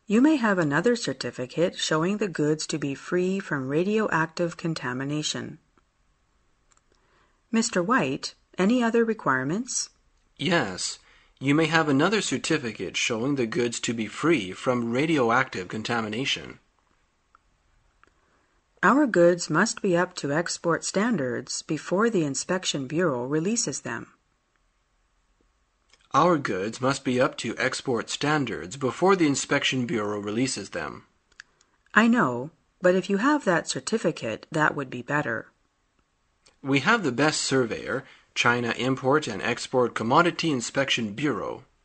You may have another certificate showing the goods to be free from radioactive contamination. Mr. White, any other requirements? Yes, you may have another certificate showing the goods to be free from radioactive contamination. Our goods must be up to export standards before the Inspection Bureau releases them. Our goods must be up to export standards before the Inspection Bureau releases them. I know, but if you have that certificate, that would be better. We have the best surveyor, China Import and Export Commodity Inspection Bureau.